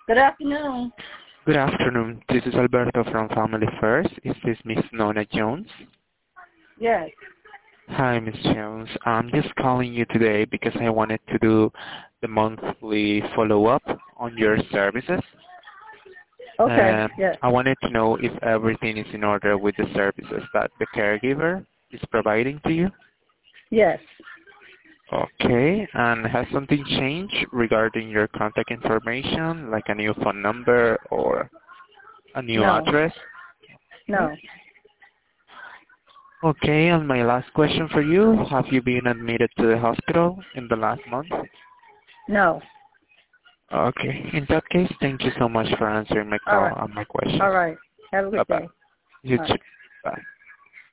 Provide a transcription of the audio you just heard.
Good afternoon. Good afternoon. This is Alberto from Family First. Is this Miss Nona Jones? Yes. Hi, Miss Jones. I'm just calling you today because I wanted to do the monthly follow-up on your services. Okay. Yes. I wanted to know if everything is in order with the services that the caregiver is providing to you. Yes. Okay. And has something changed regarding your contact information, like a new phone number or a new No. address? Okay. No. Okay, and my last question for you, have you been admitted to the hospital in the last month? No. Okay, in that case, thank you so much for answering my All call right. and my questions. All right. Have a good Bye-bye. day. You Bye. too. Bye.